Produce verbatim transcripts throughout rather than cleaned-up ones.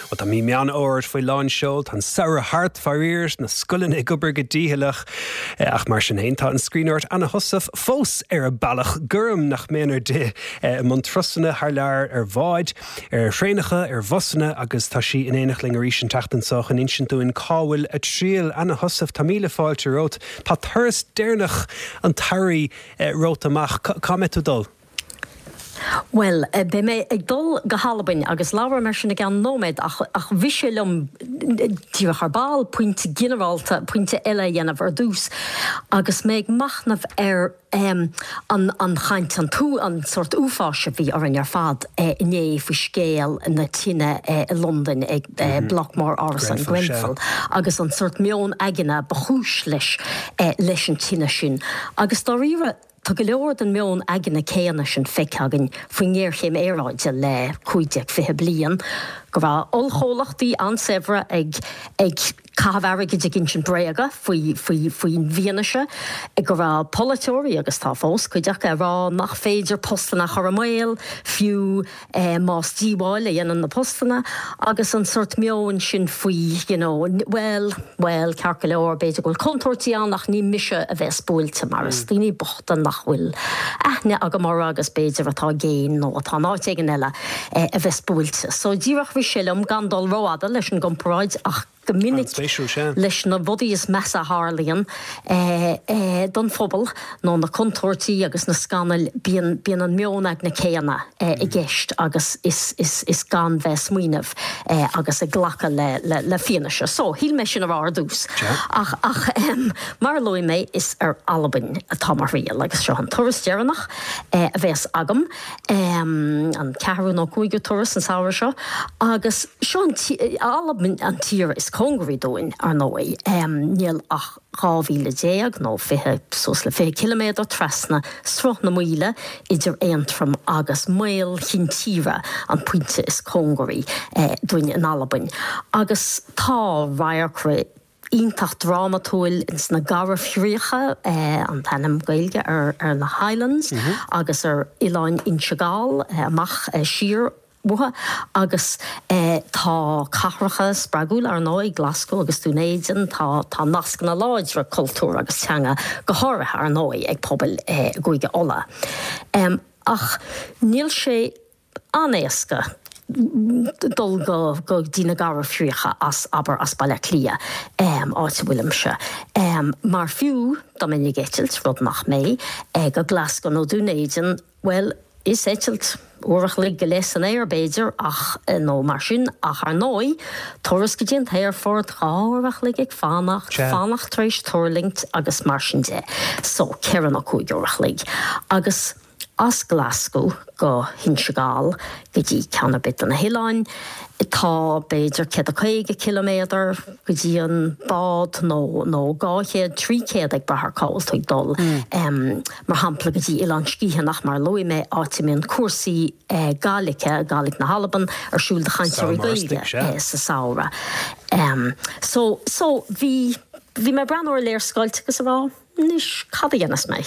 a tá mí mean óir faoi láin seol tan saoire hart faríir na scullen ag gobar go díhallach ach mar sin héin tá an scrínirt Anna Hussaf fós ar a bailach gurm nach méanaar de man trusanna haar lear ar bháid ar shréanacha ar bhusanna agus tá si in éanach lingarí sin teachtansach an insin tú in cáhfuil a tríal Anna Hussaf tá míle fáilte rót tá thuras déirnach an tairí rót amach cá me tú dul? Well, uh, be me ag dul go halabain agus láhar mar sin gan nóméid ach, ach visilum tíh charbal puinte generalta puinte eile dhéanamh ar dús agus méid machnamh ar um, an, an chaint an tú an sort úfáise bhí ar an ar fad uh, iné fú scéal na tíine uh, London ag uh, mm-hmm. Blackmore Arson Grenfell agus an sort mion aigena bachúis leis uh, leis an tíine sin agus dá rire Tá go leor an meon aigena céanna sin feictheagan faoin ggéirchéim éráide le cúideag fithe bliain go bhfuil olchólachtaí an sefra ag ag cabharige de gin sin breaga faoi faoin bhíanaise ag go bhfuil polytóirí agus tá fós chuideach a rá nach féidir postanna choraméil fiú eh, más díháil a dhéanaan na postanna agus an sort meon sin faoi you know, well well cearca leor beidir goil contortaí nach ní mise a bheith spúilte mar is daoine bochtan nach bhfuil aithne aga mar agus beidir atá géin nó atá náitéigen eile eh, a bheith spúilte so díreach bhí silum gandal róada leis an gomráid ach go minic leis na body is messa Harlíon eh, eh, don phobal nó na contortaí agus na scanal bíon bíon an meonag na céanna eh, i gceist agus is, is, is gan bheith smuoineh eh, agus a ghlacha le, le, le fianaise. So, híl me sin a bhar dús. Ach, ach um, mar loi mé is ar alabin a tamar rial agus seo an turas dearnach eh, a bheits agam um, an cearú nó cúige turas an saoir seo agus seo an alabin an tír is Congarí dóin ar nói um, níl ach ráhíle déag nó fithe sos le fithe kilométer tresna sroch na muile idir éantram agus mail chintíre an puinte is Congarí eh, dóin in alabin agus tá raircre Ítach dramatóil ins na gara fríocha eh, an tanam gailge ar, ar na Highlands mm-hmm. agus ar Iláin Insegal eh, amach eh, sir Butha agus eh, tá cahracha spragúil ar nói Glasgow agus Dunedin tá tá nasc na láidre cultúr agus teanga go háirithe ar nói ag pobl eh, goige ola. Um, ach níl sé anéasca dul go go dína gara fríocha as aber as baile clia um, áit Williamse. Um, mar fiú dá minic éitilt rud nach mé ag go Glasgow nó Dunedin, well, is éitilt Uach lig go leis an éir beidir ach nó mar sin ach ar nói turas go dtíon théir fór tráhach lig ag fánacht fánacht trééis tuirlingt agus mar sin de. So cean a cúigeach lig. Agus as Glasgow go Hinsegal go dtí ceanna bit an na Hiláin tá beidir ce a chuige kilométer go dtí an bád nó nó gáchéad trícéad ag brathar cáil tuig dul mm. um, mar hampla go dtí Ilan scíhe nach mar loi mé áitiimion cuasaí eh, Gaelice Gaelic na Halaban arsúil de chainteoirí gaeilge eh, sa saora. Um, so so bhí bhí mé breanúir léir scoilte agus a bhá níos cad a dhéanas mé.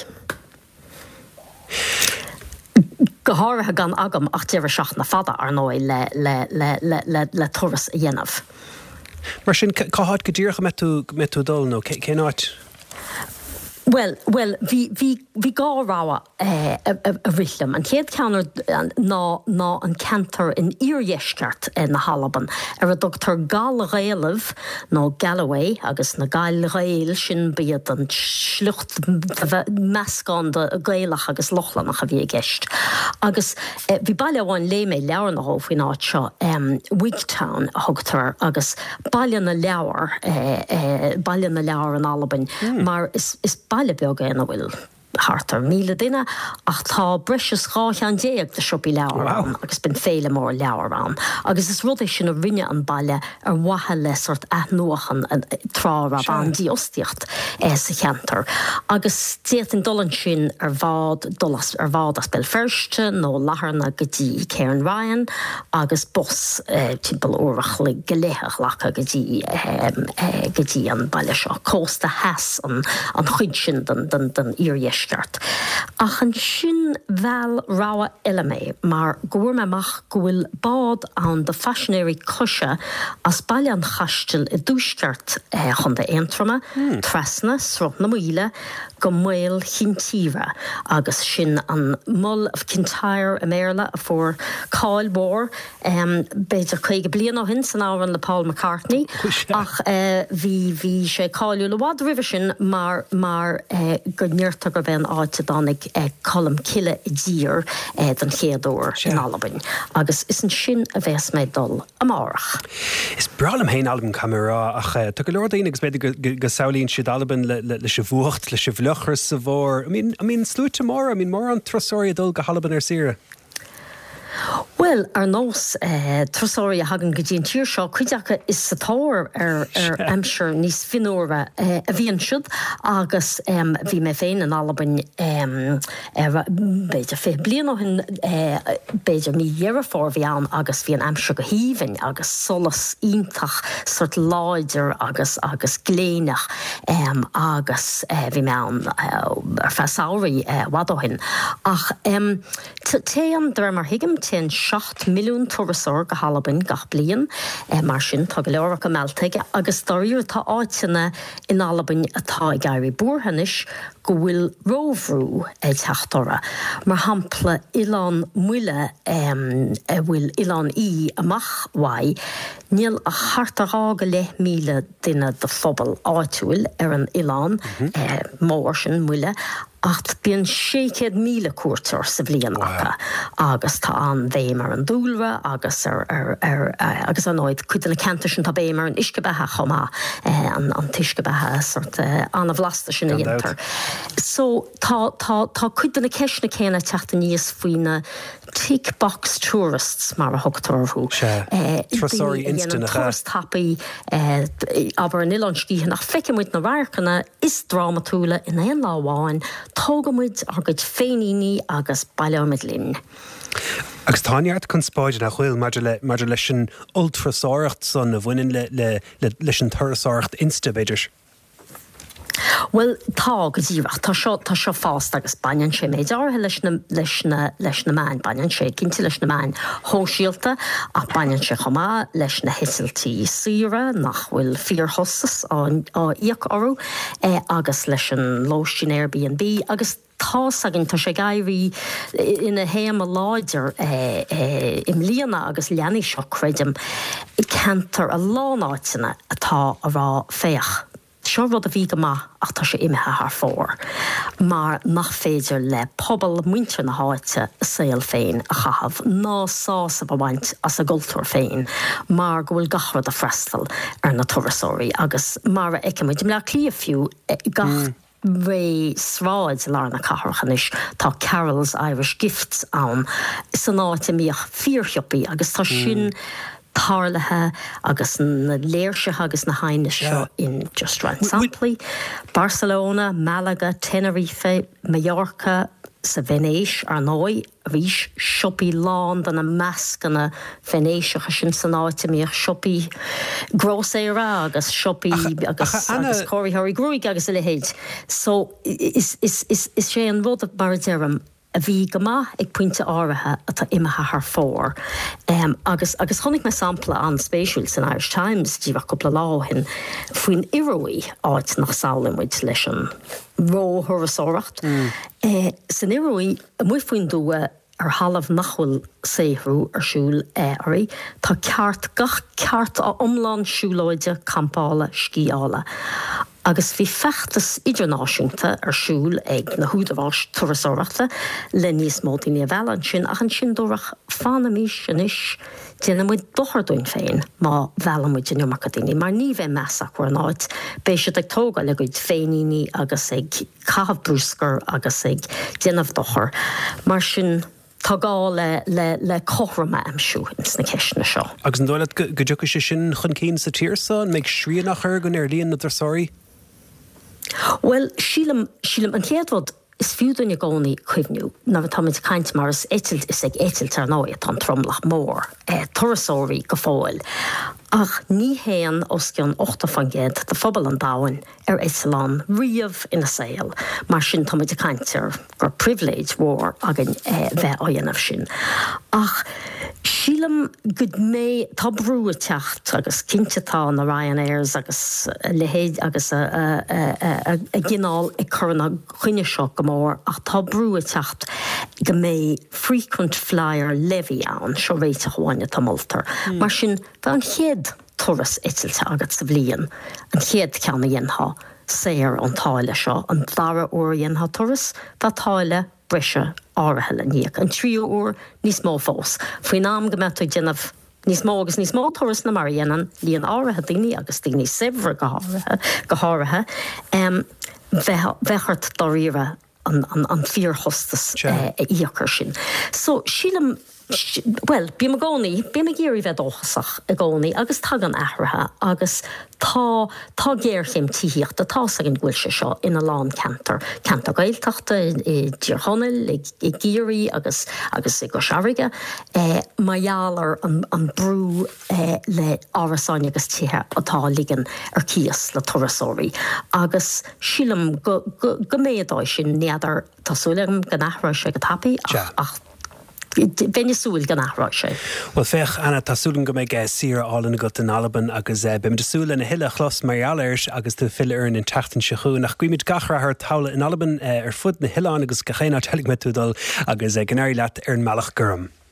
Go háirithe gan agam ach tíir seach na fada ar nói le, le, le, le, le, le turas a dhéanamh. Mar sin cáthad go dtíorcha me tú me tú dul nó cé áit? Well, well, vi vi vi gá ráha eh, a, a, a rillam an chéad ceannar ná ná an cantar in íorhéisceart eh, na Halaban ar a doctor Gal Réalah nó Galloway agus na Gail Réil sin bead an slucht meascán de gailach agus lochlanach a bhí gist. Agus eh, bhí bailile bháin le mé leabhar na hófaoin áit seo um, Wigtown a thugtar agus bailile na leabhar eh, eh, bailile na leabhar an Alban mm. mar is, is baile beaga ina bhfuil hartar míle duine ach tá breis ráith an déag de siopí leabhar wow. an agus bin féile mór leabhar an agus is rud é sin a rinne an baile ar wathe le sort aithnuachan trá ra an díostiacht é sa cheantar agus tíocht in dolan sin ar bhád dolas ar bhád as bel firste nó látharna go dtí Karen Ryan agus bos eh, timpeall uirach le goléthach lacha go dtí eh, eh, go dtí an baile seo cósta heas an, an chuid sin den, den, den íorhéis dúsceart. Ach an sin bheal ráha eile mé, mar goir meach gohfuil bád an de fashionéirí cosise as bailile an chastil i dúsceart eh, chun de éontrama, mm. tresna, srot na muile, go mhail chintíre, agus sin an mull of Kintyre a méile a fór cáil mór, um, beidir chuige blian ó hin san áhan le Paul McCartney, ach bhí uh, hí sé cáilú le bhád rih sin mar, mar uh, go níirta go bhein áite dánig uh, colm ciile i ddír uh, den chéadúir in Alban. Agus is an sin a bheits méid dul amárach. Is bralam héin Alban camera ach uh, tu go leor daoine agus beidir go, go saolíonn siad Alban le, le, le se bhuacht, le se bhluchar sa bhór. I mean, I mean slúte mór, I mean mór an trosóirí dul go Alban ar sire. Well, ar nós uh, trosóirí a hagan go dtíon tíir seo chuideacha is sa tóir ar, ar amsir níos finóra uh, a bhíon siúd agus um, bhí mé féin an Alban um, er, beidir fé blian ó hin uh, beidir mí dhearra fór bhí an agus bhí an amsir go híhain agus solas ítach sort láidir agus agus gléinach um, agus uh, bhí mé an uh, ar fesáirí uh, wad ó hin. Ach um, té an dre mar hiigim ten seacht milliún tuarasóir go Alban gach blian, eh, mar sin tá go leor go meilteige, agus doíir tá áitina in Alban atá gaiirí búrthanis go bhfuil róhrú é teachtóra. Mar hampla Ilan muile um, bhfuil Ilan í amach wai, níl a chartará go le míle duine de phobal áitiúil ar an Ilan mm-hmm. eh, mór sin muile, ach bíon sécéad míle cuairtear sa bblion acha, agus tá an bhéimar an dúlra, agus ar, ar, ar, agus an óid cuid na canta sin tá béimar an iscebethe chomá, eh, an, an tiscebethe sort uh, anna bhlasta sin a dhéantar. So tá, tá, tá cuid na ceisna céna teachta níos faoine tick box tourists mar a thugtarú. Trosóirí instan a tourist happy, uh, aber an Ilan scíhe nach feicemuid na bhaircanna is dramatúla in éon láháin, tógamuid agad féiníní agus bailile linn. Agus táineart chun spáid nach chuil maidir leis an ultrasáireacht san a bhaineann le, le, le, leis an turrasáireacht insta beidir. Well, tá go ddíireach, tá seo tá seo fást agus baineann sé méid átha leis na leis na leis na main, baineann sé cinnte leis na main hóisialta ach baineann sé chomá leis na hisiltaí sire nach bhfuil fíor hosas á íoc orú eh, agus leis an lóistín Airbnb agus tá sagin tá sé gaiirí ina héam a láidir eh, eh, im líana agus leanaí seo creidim i cantar a lánáitina atá a rá féach. Seo rud a bhí go maith ach tá sé imethe thar fór. Mar nach féidir le pobal muintir na háite saoil féin a chahabh ná sása bhaint as a gultúir féin, mar go bhfuil gachrad a freistal ar na turasóirí agus mar a icimuid le clí a fiú gach mm. ré sráid lárna catharchanis tá Carol's Irish Gifts an san áite míoch fíorthiopaí agus tá sin tárlathe agus na léirse agus na haine seo in just round Sampley, Barcelona, Malaga, Tenerife, Mallorca, sa Venéis ar nói, rís siopaí lán dan na measc na Venéiseach sin san áite míoch siopaí groséire agus siopaí agus agus choirthirí grúig agus i le héid. So is, is, is, is sé an rud a mar dearm a bhí go maith ag puinte áirithe atá imethe thar fór. Um, agus, agus chonig me sampla an spéisiúil san Irish Times díbh cúpla láhin faoin iróí áit nach saolamuid leis an ró thurasóireacht. Mm. Eh, san iróí mu faoin dua ar halamh nachhfuil séhrú ar siúl éirí, tá ceart gach ceart á omláin siúlóide campála scíála. Agus bhí feachtas idirnáisiúnta ar siúl ag na húdahás turasóireachta le níos mó daoine bheallan sin ach an sin dúrach fána mís sin is déanam muid dochardúin féin má bheallamúid in numarcha daoine, mar ní bheith measach chuir náid béis ag tóga le goid féiníní agus ag cahabhrúscar agus ag déanamh dochar, mar sin tá gá le, le, le cóhrama amsú na ceisna seo. Agus an dóile go dúcha sé sin chun cín sa tíirsa, méid srían nach chur gon ar líon na turasóirí? Well, sílam, sílam an chéadhad is fiúdaine gcónaí cuimhniú, na bh táid caint mar is éitilt is ag éitilt ar náid an tromlach mór, eh, turasóirí go fáil. ach ní héan os cion ochta fan géad de phobal an dáin ar Islán riamh ina saoil, mar sin tá de caiintear gur privilege mór agin bheith á dhéanamh sin. Ach sílam go mé tá brúa teacht agus cinntetá na Ryanairs agus lehéad agus a gginál ag chuna chuine seo go mór ach tá brúa teacht go mé frequent flyer levy an seo réite cháine tá moltar. Mar sin bheit an chéad turas itilte agat sa bblion, an chéad ceanna dhéantha séir an táile seo, an dara uair dhéantha turas, tá táile brise áirithe le níoch, an tríú uair níos mó fós. Faoin am go metu déanamh níos mó agus níos mó turas na mar dhéanaan líon áirithe daoine agus daoine sibhre go háirithe, bheithart do riire an, an, an fear hostas uh, íochar sin. So sílam, well, bí me gcónaí, bí me géirí bheith óchasach a gcónaí, agus tag an ahrathe, agus tá tá géirchéim tííochta, tá sagin bhfuil se seo ina lán cantar. Cantar gailteachta i ddíorchonil, i géirí agus agus i go seirige, eh, maialar an, an brú eh, le árasáin agus títhe atá ligan ar cías le torasóirí. Agus sílam go, go, go méadáis sin néadar tásúlaim gan ahra se go tapaí ach, ach Venezuela gan nachrá sé. Well fech anna tásúlan go méid sira álan go an Alban agus bim desúla na hiile chlos marialairs agus de fill ar in tachtan se chuú nach cuiimiid gachra ar tála in Alban ar fud na hiileán agus go chéine telik metúdal agus gnéir leat ar an meach gurm.